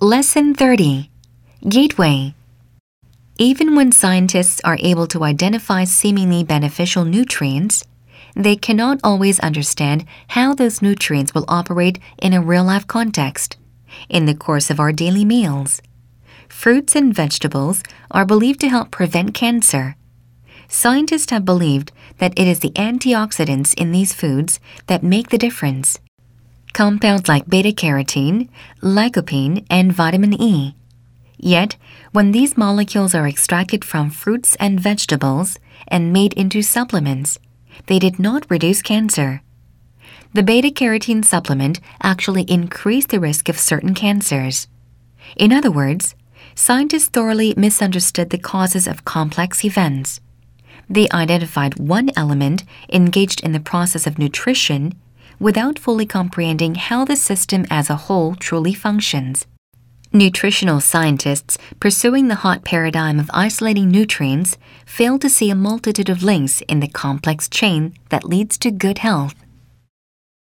Lesson 30. Gateway. Even when scientists are able to identify seemingly beneficial nutrients, they cannot always understand how those nutrients will operate in a real-life context, in the course of our daily meals. Fruits and vegetables are believed to help prevent cancer. Scientists have believed that it is the antioxidants in these foods that make the difference. Compounds like beta-carotene, lycopene, and vitamin E. Yet, when these molecules are extracted from fruits and vegetables and made into supplements, they did not reduce cancer. The beta-carotene supplement actually increased the risk of certain cancers. In other words, scientists thoroughly misunderstood the causes of complex events. They identified one element engaged in the process of nutrition without fully comprehending how the system as a whole truly functions. Nutritional scientists pursuing the hot paradigm of isolating nutrients fail to see a multitude of links in the complex chain that leads to good health.